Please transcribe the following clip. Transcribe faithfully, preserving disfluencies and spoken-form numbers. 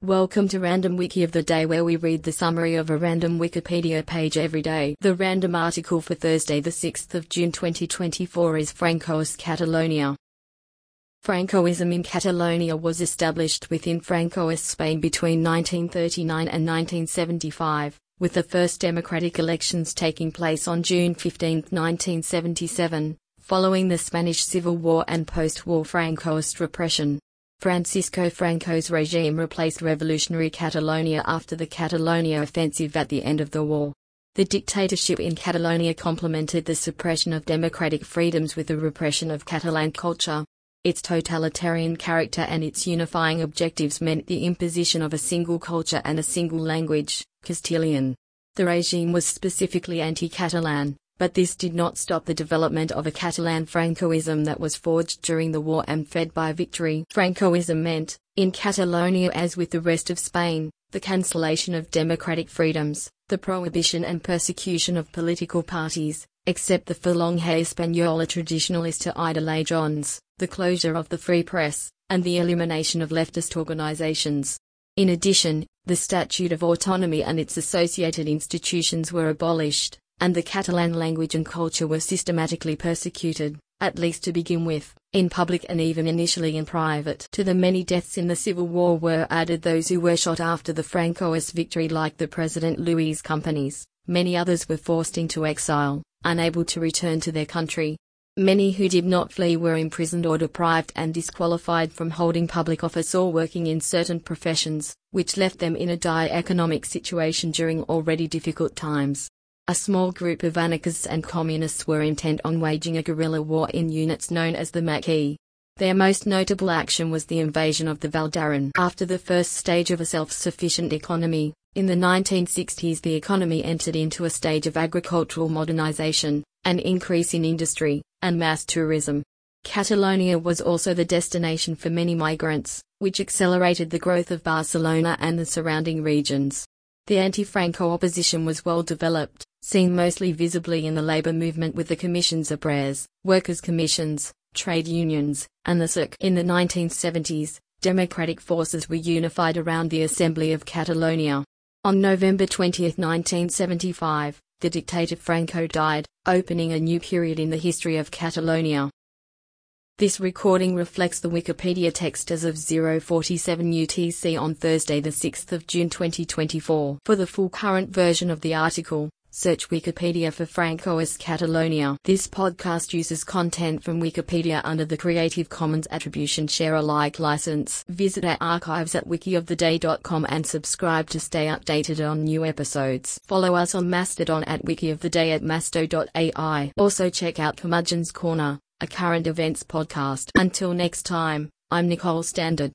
Welcome to Random Wiki of the Day, where we read the summary of a random Wikipedia page every day. The random article for Thursday the sixth of June twenty twenty-four is Francoist Catalonia. Francoism in Catalonia was established within Francoist Spain between nineteen thirty-nine and nineteen seventy-five, with the first democratic elections taking place on June fifteenth, nineteen seventy-seven, following the Spanish Civil War and post-war Francoist repression. Francisco Franco's regime replaced revolutionary Catalonia after the Catalonia offensive at the end of the war. The dictatorship in Catalonia complemented the suppression of democratic freedoms with the repression of Catalan culture. Its totalitarian character and its unifying objectives meant the imposition of a single culture and a single language, Castilian. The regime was specifically anti-Catalan, but this did not stop the development of a Catalan Francoism that was forged during the war and fed by victory. Francoism meant, in Catalonia as with the rest of Spain, the cancellation of democratic freedoms, the prohibition and persecution of political parties, except the Falange Española Tradicionalista Ideaciones, the closure of the free press, and the elimination of leftist organizations. In addition, the Statute of Autonomy and its associated institutions were abolished, and the Catalan language and culture were systematically persecuted, at least to begin with, in public and even initially in private. To the many deaths in the Civil War were added those who were shot after the Francoist victory, like the President Luis Companys. Many others were forced into exile, unable to return to their country. Many who did not flee were imprisoned or deprived and disqualified from holding public office or working in certain professions, which left them in a dire economic situation during already difficult times. A small group of anarchists and communists were intent on waging a guerrilla war in units known as the Maquis. Their most notable action was the invasion of the Val d'Aran. After the first stage of a self-sufficient economy, in the nineteen sixties the economy entered into a stage of agricultural modernization, an increase in industry, and mass tourism. Catalonia was also the destination for many migrants, which accelerated the growth of Barcelona and the surrounding regions. The anti-Franco opposition was well developed, seen mostly visibly in the labor movement with the Comissions Obreres, workers' commissions, trade unions, and the C I C. In the nineteen seventies, democratic forces were unified around the Assembly of Catalonia. On November twentieth, nineteen seventy-five, the dictator Franco died, opening a new period in the history of Catalonia. This recording reflects the Wikipedia text as of zero forty-seven U T C on Thursday the sixth of June twenty twenty-four. For the full current version of the article, search Wikipedia for Francoist Catalonia. This podcast uses content from Wikipedia under the Creative Commons Attribution Share Alike license. Visit our archives at wiki of the day dot com and subscribe to stay updated on new episodes. Follow us on Mastodon at wikioftheday at masto dot A I. Also check out Curmudgeon's Corner, a current events podcast. Until next time, I'm Nicole Standard.